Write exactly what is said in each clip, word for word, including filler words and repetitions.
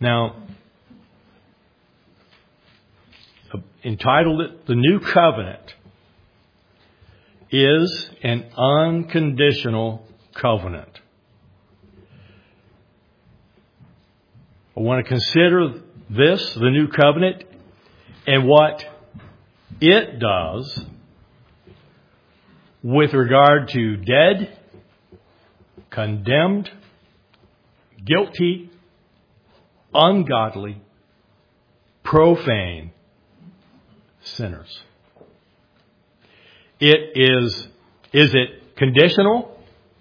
Now, entitled it, The New Covenant is an unconditional covenant. I want to consider this, the new covenant, and what it does with regard to dead, condemned, guilty, ungodly, profane sinners. It is, is it conditional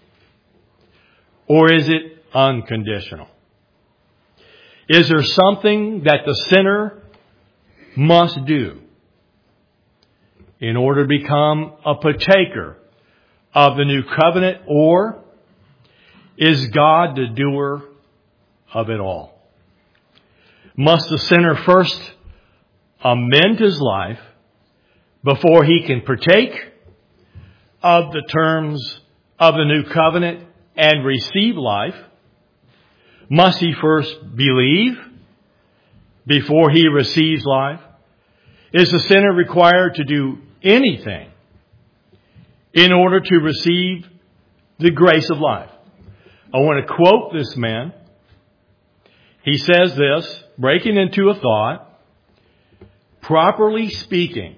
or is it unconditional? Is there something that the sinner must do in order to become a partaker of the new covenant, or is God the doer of it all? Must the sinner first amend his life before he can partake of the terms of the new covenant and receive life? Must he first believe before he receives life? Is the sinner required to do anything in order to receive the grace of life? I want to quote this man. He says this, breaking into a thought: properly speaking,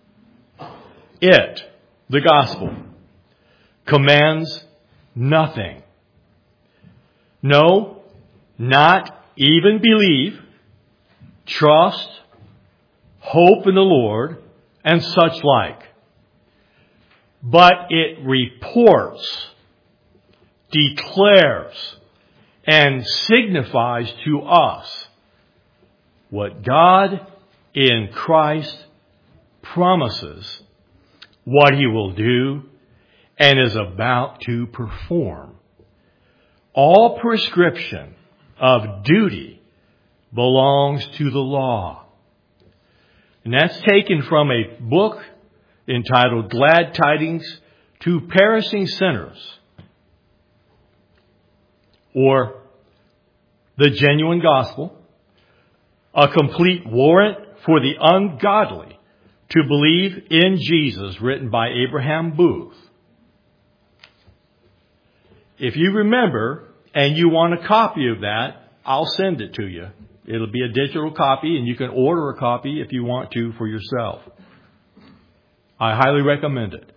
it, the gospel, commands nothing. No, not even believe, trust, hope in the Lord, and such like. But it reports, declares, and signifies to us what God in Christ promises, what He will do, and is about to perform. All prescription of duty belongs to the law. And that's taken from a book entitled Glad Tidings to Perishing Sinners, or The Genuine Gospel, a complete warrant for the ungodly to believe in Jesus, written by Abraham Booth. If you remember and you want a copy of that, I'll send it to you. It'll be a digital copy, and you can order a copy if you want to for yourself. I highly recommend it.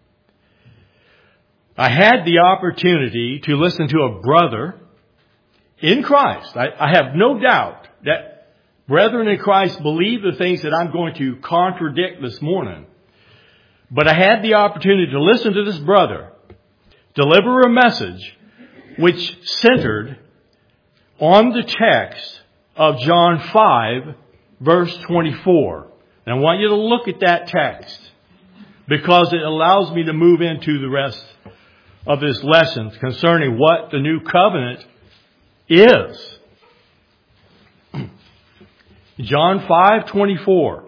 I had the opportunity to listen to a brother in Christ. I, I have no doubt that brethren in Christ believe the things that I'm going to contradict this morning. But I had the opportunity to listen to this brother deliver a message which centered on the text of John five, verse twenty-four. And I want you to look at that text, because it allows me to move into the rest of this lesson concerning what the new covenant is. John five twenty-four.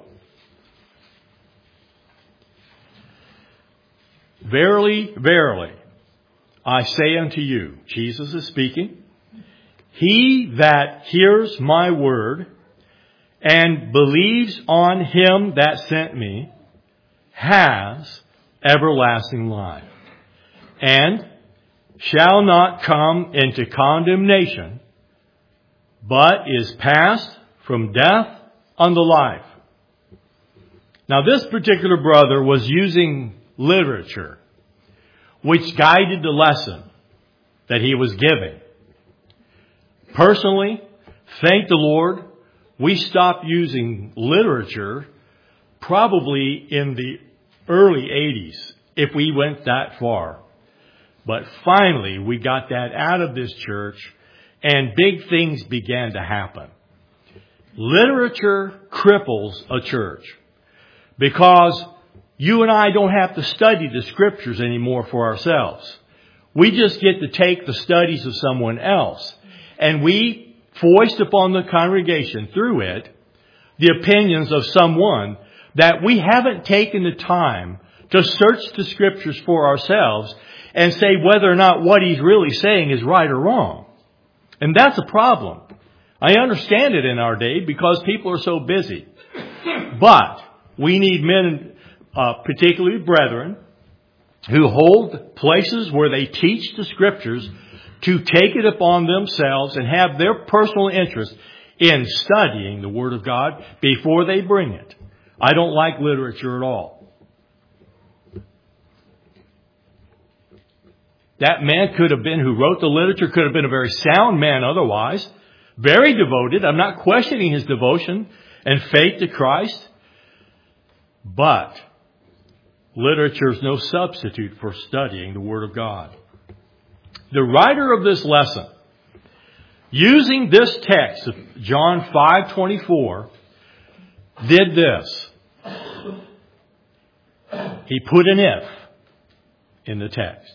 Verily, verily, I say unto you, Jesus is speaking, he that hears my word and believes on him that sent me has everlasting life, and shall not come into condemnation, but is passed from death unto life. Now, this particular brother was using literature which guided the lesson that he was giving. Personally, thank the Lord, we stopped using literature probably in the early eighties, if we went that far. But finally, we got that out of this church, and big things began to happen. Literature cripples a church, because you and I don't have to study the Scriptures anymore for ourselves. We just get to take the studies of someone else, and we foist upon the congregation through it the opinions of someone that we haven't taken the time to search the Scriptures for ourselves and say whether or not what he's really saying is right or wrong. And that's a problem. I understand it in our day because people are so busy. But we need men, uh, particularly brethren, who hold places where they teach the Scriptures to take it upon themselves and have their personal interest in studying the Word of God before they bring it. I don't like literature at all. That man could have been, who wrote the literature, could have been a very sound man otherwise. Very devoted. I'm not questioning his devotion and faith to Christ. But literature is no substitute for studying the Word of God. The writer of this lesson, using this text of John five twenty-four, did this. He put an if in the text.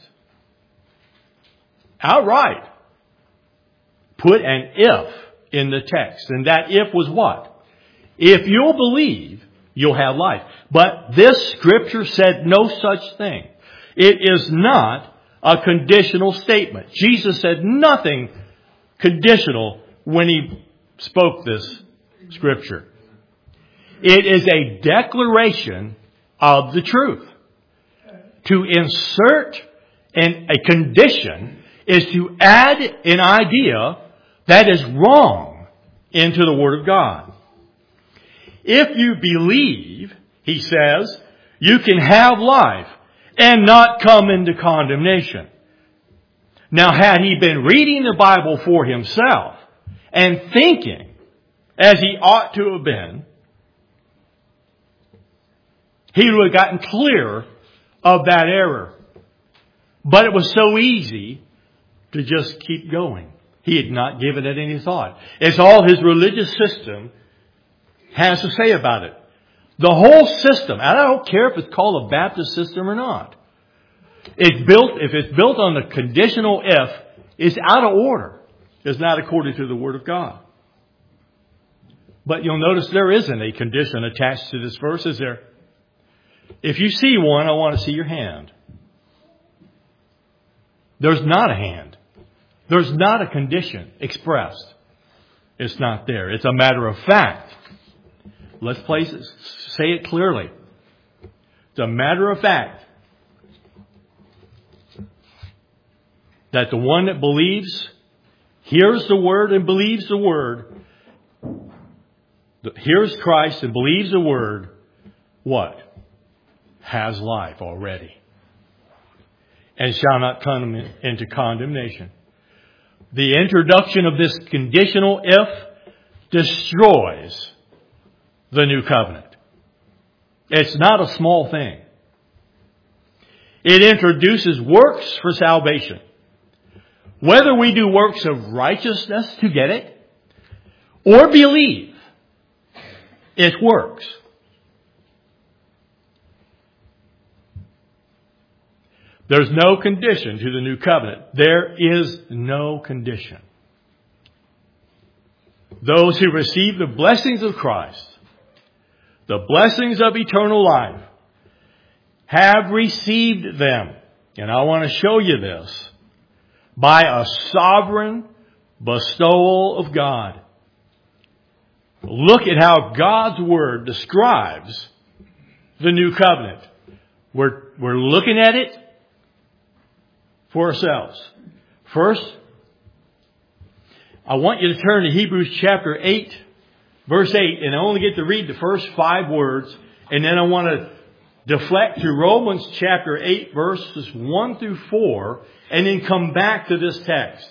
Outright. Put an if in the text. And that if was what? If you'll believe, you'll have life. But this Scripture said no such thing. It is not a conditional statement. Jesus said nothing conditional when He spoke this Scripture. It is a declaration of the truth. To insert an, a condition is to add an idea that is wrong into the Word of God. If you believe, he says, you can have life and not come into condemnation. Now, had he been reading the Bible for himself and thinking as he ought to have been, he would have gotten clear of that error. But it was so easy to just keep going. He had not given it any thought. It's all his religious system has to say about it. The whole system, and I don't care if it's called a Baptist system or not. It's built, if it's built on the conditional if, it's out of order. It's not according to the Word of God. But you'll notice there isn't a condition attached to this verse, is there? If you see one, I want to see your hand. There's not a hand. There's not a condition expressed. It's not there. It's a matter of fact. Let's place it, say it clearly. It's a matter of fact that the one that believes, hears the Word and believes the Word, hears Christ and believes the Word, what? Has life already. And shall not come into condemnation. The introduction of this conditional if destroys the new covenant. It's not a small thing. It introduces works for salvation. Whether we do works of righteousness to get it or believe, it works. There's no condition to the new covenant. There is no condition. Those who receive the blessings of Christ, the blessings of eternal life, have received them. And I want to show you this by a sovereign bestowal of God. Look at how God's Word describes the new covenant. We're, we're looking at it for ourselves. First, I want you to turn to Hebrews chapter eight, verse eight, and I only get to read the first five words, and then I want to deflect to Romans chapter eight, verses one through four, and then come back to this text.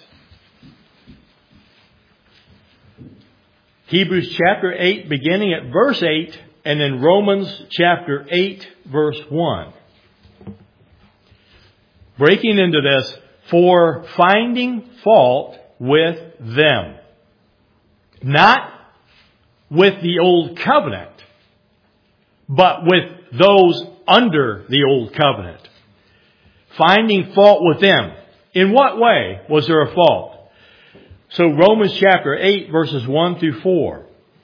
Hebrews chapter eight, beginning at verse eight, and then Romans chapter eight, verse one. Breaking into this, for finding fault with them. Not with the old covenant, but with those under the old covenant. Finding fault with them. In what way was there a fault? So Romans chapter eight, verses one through four.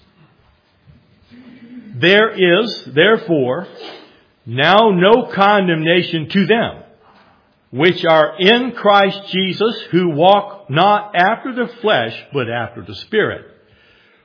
There is, therefore, now no condemnation to them, which are in Christ Jesus, who walk not after the flesh, but after the Spirit.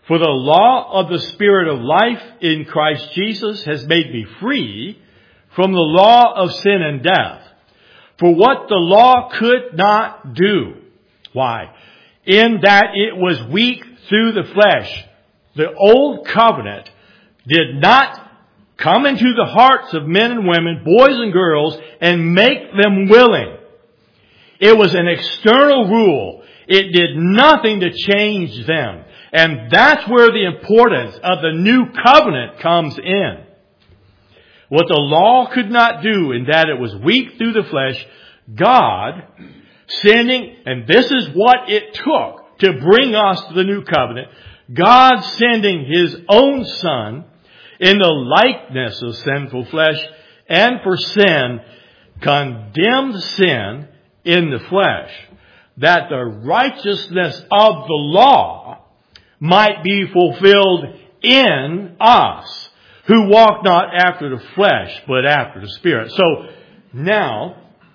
For the law of the Spirit of life in Christ Jesus has made me free from the law of sin and death. For what the law could not do. Why? In that it was weak through the flesh. The old covenant did not come into the hearts of men and women, boys and girls, and make them willing. It was an external rule. It did nothing to change them. And that's where the importance of the new covenant comes in. What the law could not do, in that it was weak through the flesh, God sending, and this is what it took to bring us to the new covenant, God sending His own Son in the likeness of sinful flesh, and for sin, condemned sin in the flesh, that the righteousness of the law might be fulfilled in us, who walk not after the flesh, but after the Spirit. So, now,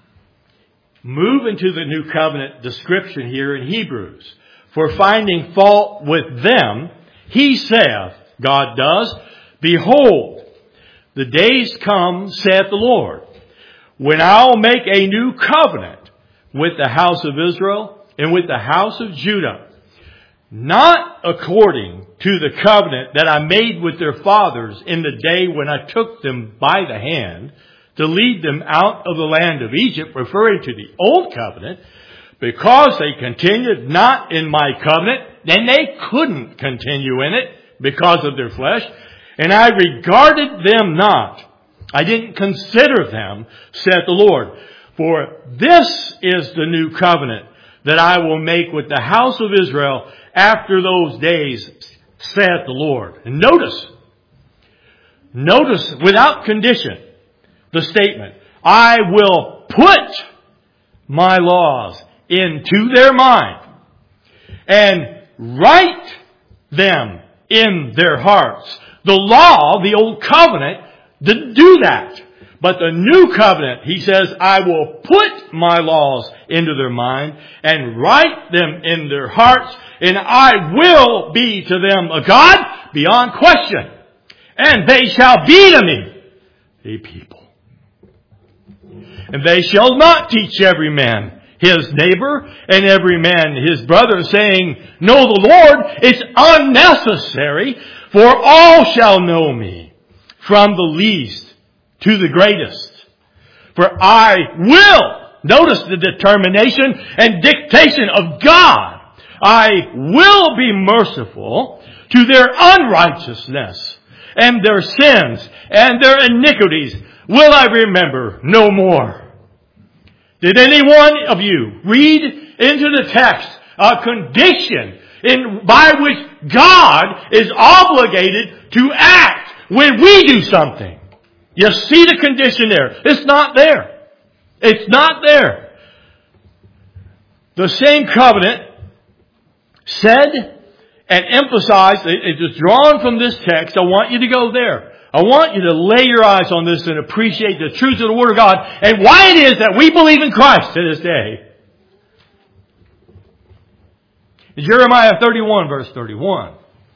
move into the new covenant description here in Hebrews. For finding fault with them, He saith, God does, Behold, the days come, saith the Lord, when I'll make a new covenant with the house of Israel and with the house of Judah, not according to the covenant that I made with their fathers in the day when I took them by the hand to lead them out of the land of Egypt, referring to the old covenant, because they continued not in my covenant, then they couldn't continue in it because of their flesh, and I regarded them not. I didn't consider them, saith the Lord. For this is the new covenant that I will make with the house of Israel after those days, saith the Lord. And notice, notice without condition, the statement, I will put my laws into their mind and write them in their hearts. The law, the old covenant, didn't do that. But the new covenant, He says, I will put my laws into their mind and write them in their hearts, and I will be to them a God beyond question. And they shall be to me a people. And they shall not teach every man his neighbor and every man his brother, saying, Know the Lord. It's unnecessary, for all shall know me, from the least to the greatest. For I will, notice the determination and dictation of God, I will be merciful to their unrighteousness, and their sins and their iniquities will I remember no more. Did any one of you read into the text a condition in by which God is obligated to act when we do something? You see the condition there. It's not there. It's not there. The same covenant said and emphasized, it is drawn from this text. I want you to go there. I want you to lay your eyes on this and appreciate the truth of the Word of God and why it is that we believe in Christ to this day. Jeremiah thirty-one, verse thirty-one.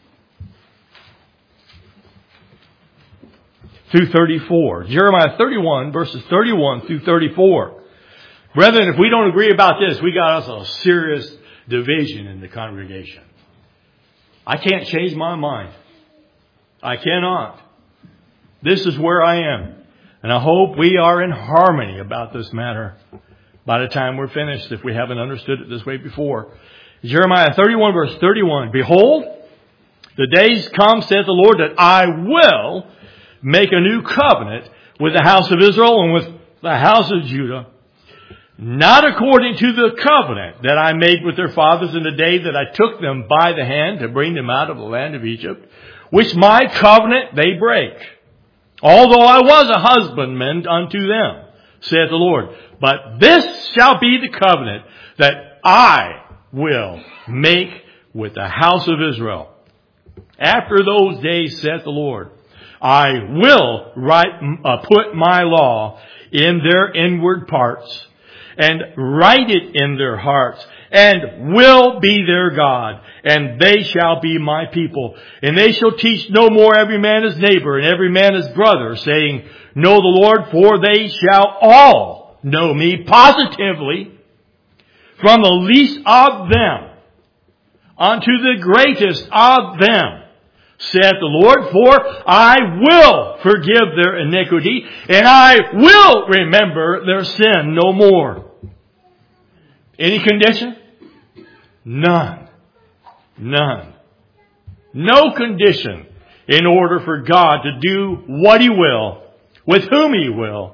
Through thirty-four. Jeremiah thirty-one, verses thirty-one through thirty-four. Brethren, if we don't agree about this, we got us a serious division in the congregation. I can't change my mind. I cannot. This is where I am. And I hope we are in harmony about this matter by the time we're finished, if we haven't understood it this way before. Jeremiah thirty-one, verse thirty-one. Behold, the days come, saith the Lord, that I will make a new covenant with the house of Israel and with the house of Judah, not according to the covenant that I made with their fathers in the day that I took them by the hand to bring them out of the land of Egypt, which my covenant they break, although I was a husbandman unto them, saith the Lord. But this shall be the covenant that I will make with the house of Israel. After those days, saith the Lord, I will write, uh, put my law in their inward parts and write it in their hearts, and will be their God, and they shall be my people. And they shall teach no more every man his neighbor and every man his brother, saying, know the Lord, for they shall all know me positively, from the least of them unto the greatest of them, saith the Lord, for I will forgive their iniquity, and I will remember their sin no more. Any condition? None. None. No condition in order for God to do what He will, with whom He will.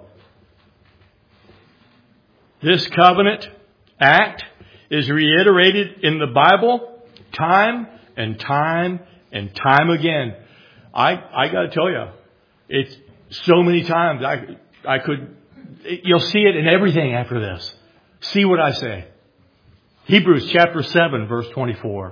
This covenant act is reiterated in the Bible time and time and time again. I I got to tell you, it's so many times I I could. You'll see it in everything after this. See what I say. Hebrews chapter seven, verse twenty-four.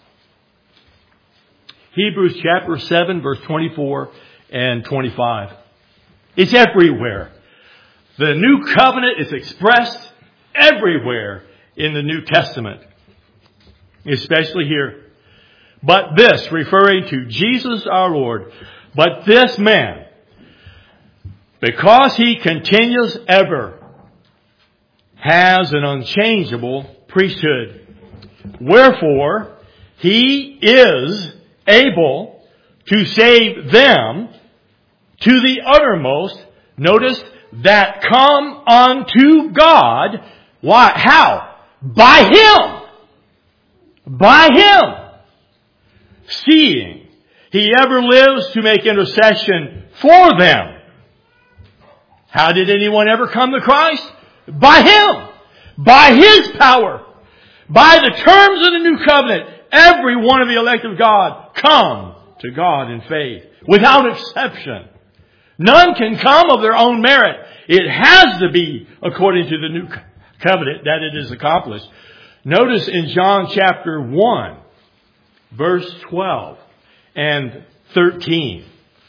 Hebrews chapter seven, verse twenty-four and twenty-five. It's everywhere. The new covenant is expressed everywhere in the New Testament, especially here. But this, referring to Jesus our Lord, but this man, because he continues ever, has an unchangeable priesthood. Wherefore, he is able to save them to the uttermost, notice, that come unto God. Why? How? By Him. By Him. Seeing He ever lives to make intercession for them. How did anyone ever come to Christ? By Him. By His power. By the terms of the new covenant. Every one of the elect of God come to God in faith. Without exception. None can come of their own merit. It has to be according to the new covenant that it is accomplished. Notice in John chapter one, verse twelve and thirteen.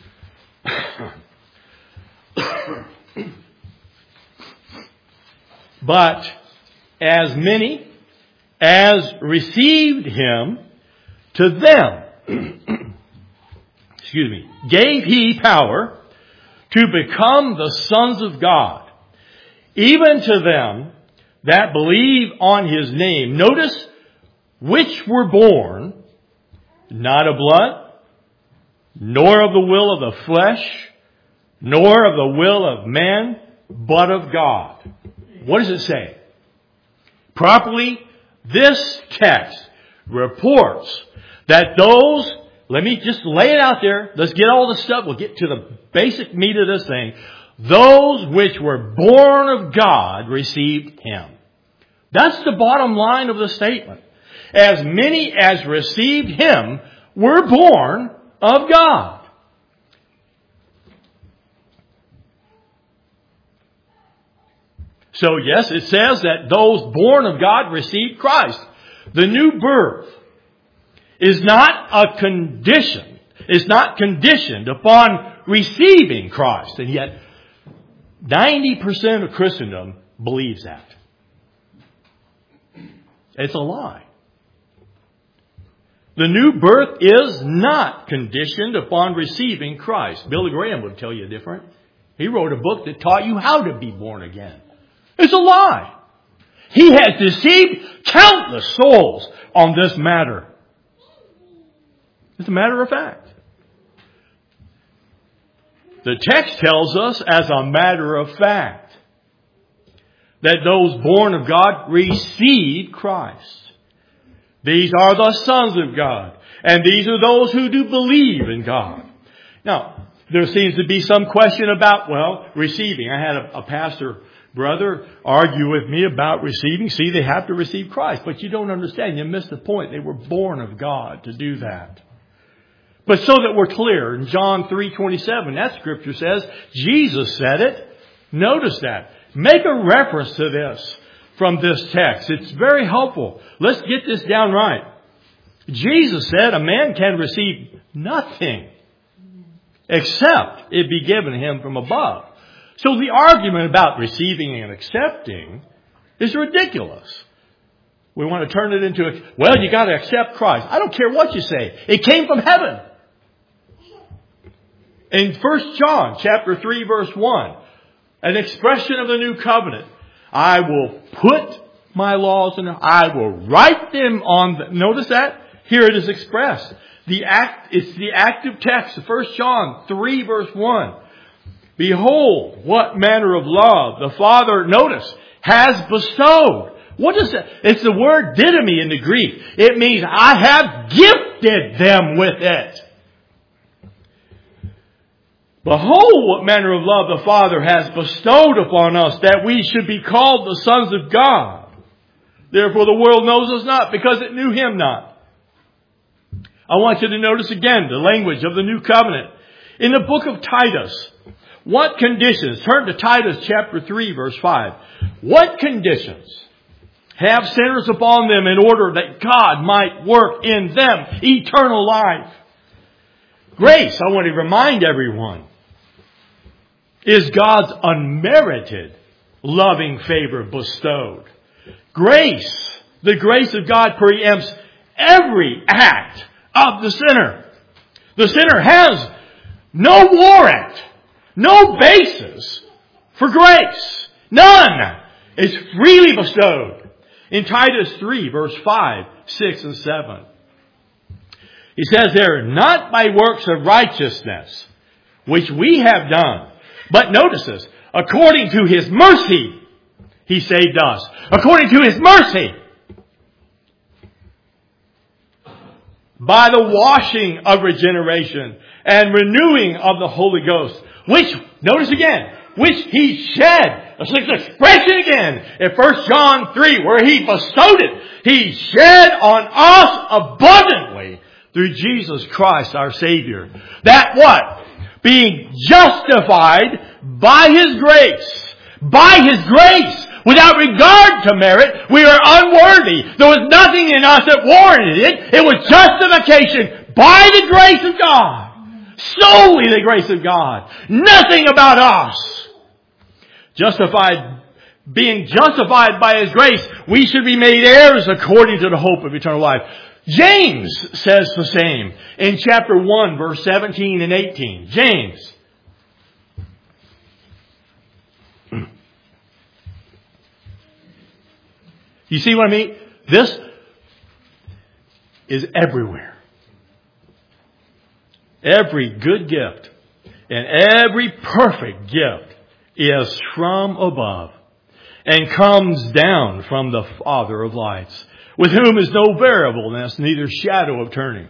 But as many as received Him, to them, excuse me, gave He power to become the sons of God, even to them that believe on His name. Notice, which were born not of blood, nor of the will of the flesh, nor of the will of man, but of God. What does it say? Properly, this text reports that those, let me just lay it out there. Let's get all the stuff. We'll get to the basic meat of this thing. Those which were born of God received Him. That's the bottom line of the statement. As many as received Him were born of God. So yes, it says that those born of God received Christ. The new birth is not a condition. It's not conditioned upon receiving Christ. And yet, ninety percent of Christendom believes that. It's a lie. The new birth is not conditioned upon receiving Christ. Billy Graham would tell you different. He wrote a book that taught you how to be born again. It's a lie. He has deceived countless souls on this matter. It's a matter of fact. The text tells us, as a matter of fact, that those born of God receive Christ. These are the sons of God. And these are those who do believe in God. Now, there seems to be some question about, well, receiving. I had a, a pastor brother argue with me about receiving. See, they have to receive Christ. But you don't understand. You missed the point. They were born of God to do that. But so that we're clear, in John three twenty-seven, that scripture says, Jesus said it. Notice that. Make a reference to this from this text. It's very helpful. Let's get this down right. Jesus said a man can receive nothing except it be given him from above. So the argument about receiving and accepting is ridiculous. We want to turn it into, a, well, you got to accept Christ. I don't care what you say. It came from heaven. In First John chapter three verse one, an expression of the new covenant. I will put my laws in, I will write them on the, notice that? Here it is expressed. The act, it's the active text, First John three verse one. Behold, what manner of love the Father, notice, has bestowed. What is it? It's the word didomi in the Greek. It means I have gifted them with it. Behold, what manner of love the Father has bestowed upon us, that we should be called the sons of God. Therefore the world knows us not, because it knew Him not. I want you to notice again the language of the new covenant. In the book of Titus, what conditions, turn to Titus chapter three verse five. What conditions have sinners upon them in order that God might work in them eternal life? Grace, I want to remind everyone, is God's unmerited loving favor bestowed. Grace, the grace of God preempts every act of the sinner. The sinner has no warrant, no basis for grace. None. It's freely bestowed. In Titus three, verse five, six, and seven. He says there, not by works of righteousness, which we have done. But notice this, according to His mercy, He saved us. According to His mercy. By the washing of regeneration and renewing of the Holy Ghost. Which, notice again, which He shed. Let's look at the expression again in First John three, where He bestowed it. He shed on us abundantly through Jesus Christ our Savior. That what? Being justified by His grace. By His grace. Without regard to merit, we are unworthy. There was nothing in us that warranted it. It was justification by the grace of God. Solely the grace of God. Nothing about us. Justified, being justified by His grace, we should be made heirs according to the hope of eternal life. James says the same in chapter one, verse seventeen and eighteen. James. You see what I mean? This is everywhere. Every good gift and every perfect gift is from above and comes down from the Father of lights, with whom is no variableness, neither shadow of turning.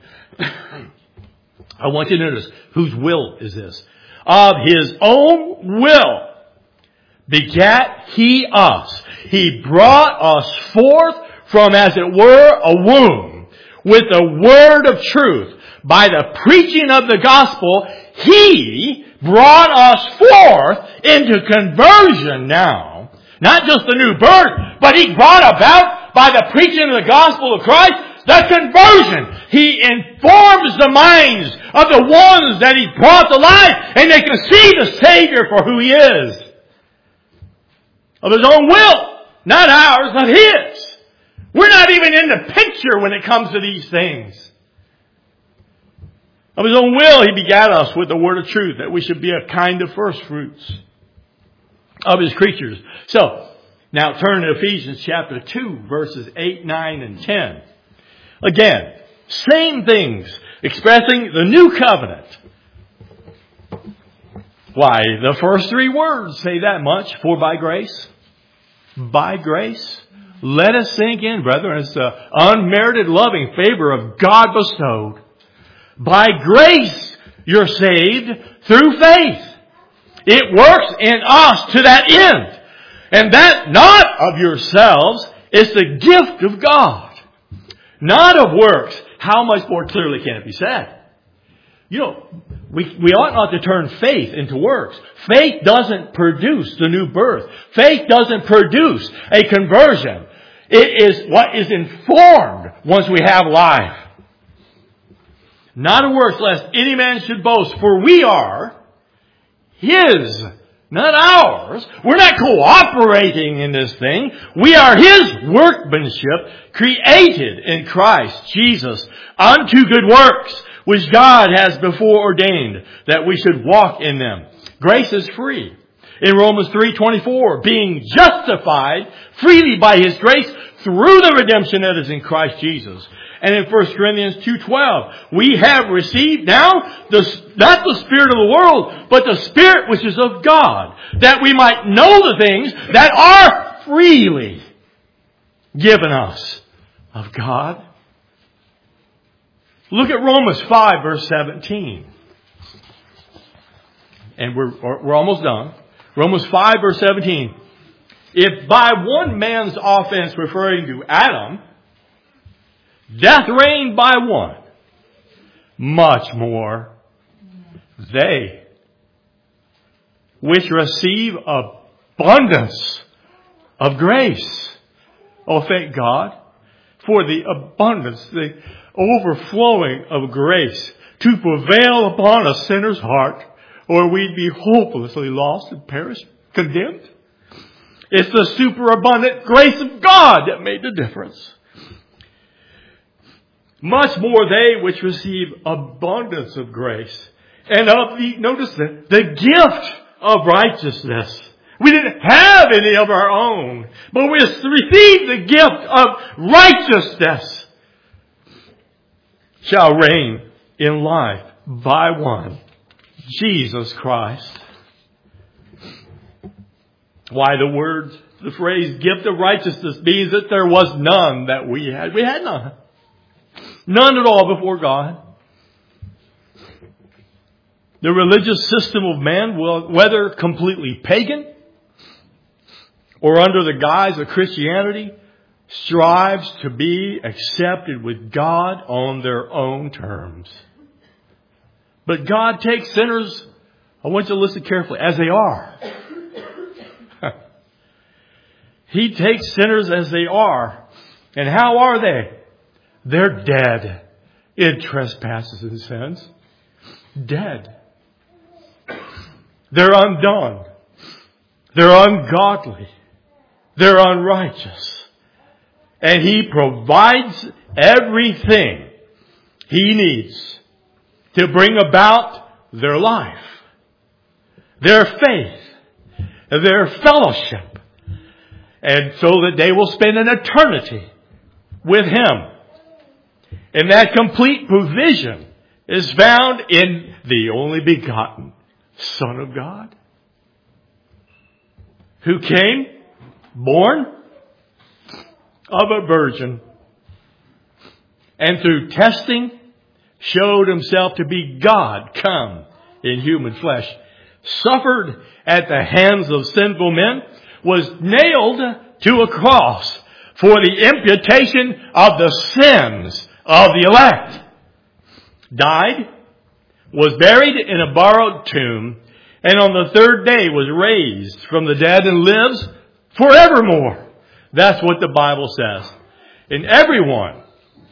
I want you to notice, whose will is this? Of His own will begat He us. He brought us forth from, as it were, a womb, with the word of truth. By the preaching of the gospel, He brought us forth into conversion now. Not just the new birth, but He brought about, by the preaching of the gospel of Christ, the conversion. He informs the minds of the ones that He brought to life, and they can see the Savior for who He is. Of His own will. Not ours, but His. We're not even in the picture when it comes to these things. Of His own will, He begat us with the word of truth, that we should be a kind of first fruits of His creatures. So, now turn to Ephesians chapter two, verses eight, nine, and ten. Again, same things, expressing the new covenant. Why, the first three words say that much. For by grace, by grace, let us sink in, brethren. It's the unmerited loving favor of God bestowed. By grace, you're saved through faith. It works in us to that end. And that not of yourselves, it's the gift of God. Not of works. How much more clearly can it be said? You know, we, we ought not to turn faith into works. Faith doesn't produce the new birth. Faith doesn't produce a conversion. It is what is informed once we have life. Not of works, lest any man should boast. For we are His not ours. We're not cooperating in this thing. We are His workmanship, created in Christ Jesus unto good works, which God has before ordained that we should walk in them. Grace is free. In Romans three twenty-four, being justified freely by His grace through the redemption that is in Christ Jesus. And in First Corinthians two twelve, we have received now the, not the Spirit of the world, but the Spirit which is of God, that we might know the things that are freely given us of God. Look at Romans five verse seventeen. And we're, we're almost done. Romans five verse seventeen. If by one man's offense, referring to Adam, death reigned by one, much more they which receive abundance of grace. Oh, thank God for the abundance, the overflowing of grace to prevail upon a sinner's heart, or we'd be hopelessly lost and perish, condemned. It's the superabundant grace of God that made the difference. Much more they which receive abundance of grace and of the, notice that, the gift of righteousness. We didn't have any of our own, but we received the gift of righteousness. Shall reign in life by one, Jesus Christ. Why the word, the phrase gift of righteousness means that there was none that we had. We had none. None at all before God. The religious system of man, whether completely pagan or under the guise of Christianity, strives to be accepted with God on their own terms. But God takes sinners, I want you to listen carefully, as they are. He takes sinners as they are. And how are they? They're dead in trespasses and sins. Dead. They're undone. They're ungodly. They're unrighteous. And He provides everything He needs to bring about their life, their faith, their fellowship, and so that they will spend an eternity with Him. And that complete provision is found in the only begotten Son of God, who came, born of a virgin, and through testing showed Himself to be God come in human flesh, suffered at the hands of sinful men, was nailed to a cross for the imputation of the sins of the elect, died, was buried in a borrowed tomb, and on the third day was raised from the dead and lives forevermore. That's what the Bible says. And everyone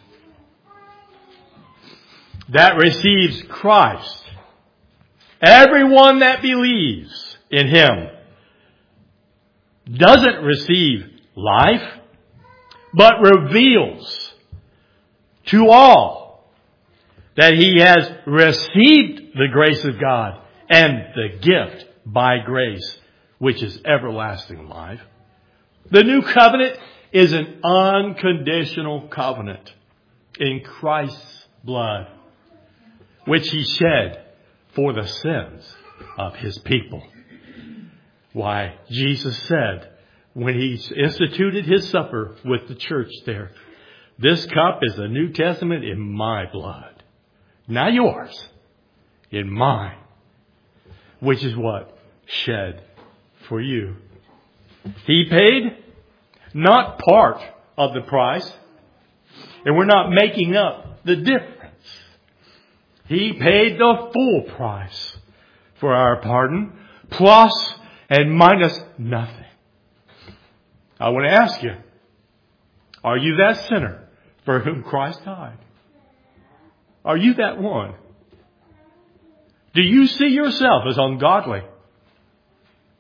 that receives Christ, everyone that believes in Him, doesn't receive life, but reveals to all that he has received the grace of God and the gift by grace, which is everlasting life. The new covenant is an unconditional covenant in Christ's blood, which He shed for the sins of His people. Why, Jesus said when He instituted His supper with the church there, this cup is the New Testament in my blood. Not yours, in mine. Which is what? Shed for you. He paid not part of the price, and we're not making up the difference. He paid the full price for our pardon, plus and minus nothing. I want to ask you, are you that sinner for whom Christ died? Are you that one? Do you see yourself as ungodly?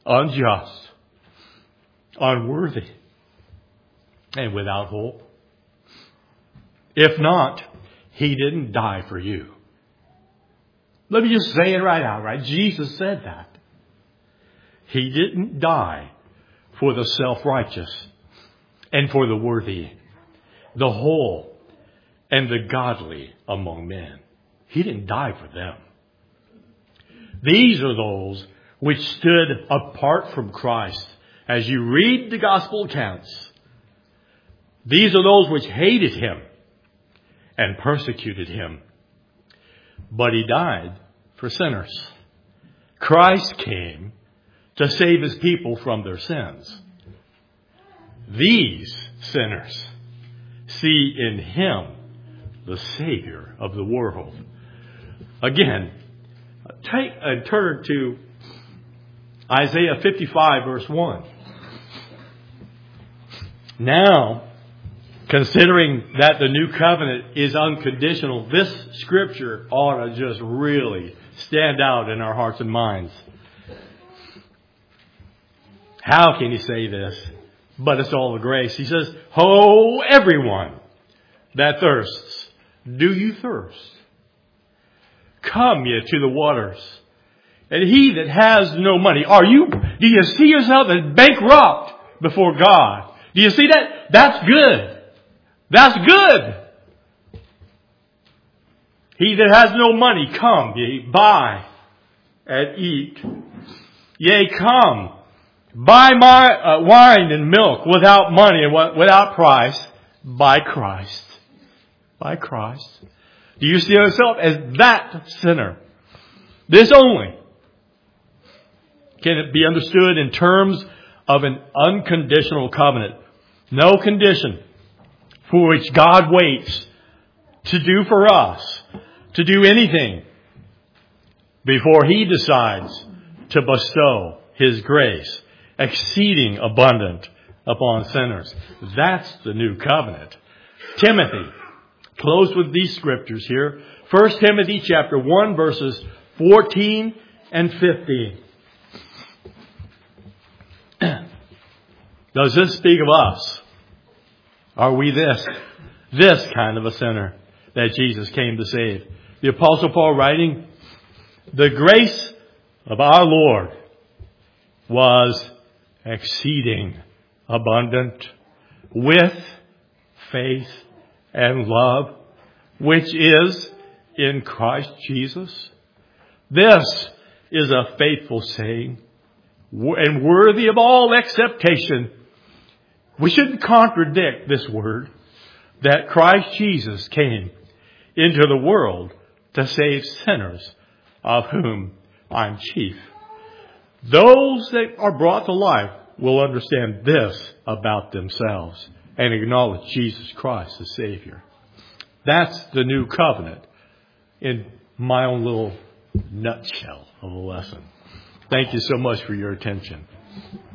unjust, unworthy, and without hope? If not, He didn't die for you. Let me just say it right out, right? Jesus said that. He didn't die for the self-righteous and for the worthy, the whole, and the godly among men. He didn't die for them. These are those which stood apart from Christ. As you read the gospel accounts, these are those which hated Him and persecuted Him. But He died for sinners. Christ came to save His people from their sins. These sinners see in Him the Savior of the world. Again, take and turn to Isaiah fifty-five, verse one. Now, considering that the new covenant is unconditional, this scripture ought to just really stand out in our hearts and minds. How can He say this? But it's all the grace. He says, "Ho, everyone that thirsts, do you thirst? Come ye to the waters. And he that has no money," are you, do you see yourself as bankrupt before God? Do you see that? That's good. That's good. "He that has no money, come ye, buy and eat. Yea, come, buy my uh, wine and milk without money and without price, by Christ." By Christ. Do you see yourself as that sinner? This only can it be understood in terms of an unconditional covenant. No condition for which God waits to do for us, to do anything, before He decides to bestow His grace, exceeding abundant upon sinners. That's the new covenant. Timothy, close with these scriptures here. First Timothy chapter one, verses fourteen and fifteen. Does this speak of us? Are we this? This kind of a sinner that Jesus came to save. The Apostle Paul writing, "The grace of our Lord was exceeding abundant with faith and love, which is in Christ Jesus." This is a faithful saying and worthy of all acceptation. We shouldn't contradict this word, that Christ Jesus came into the world to save sinners, of whom I'm chief. Those that are brought to life will understand this about themselves and acknowledge Jesus Christ as Savior. That's the new covenant in my own little nutshell of a lesson. Thank you so much for your attention.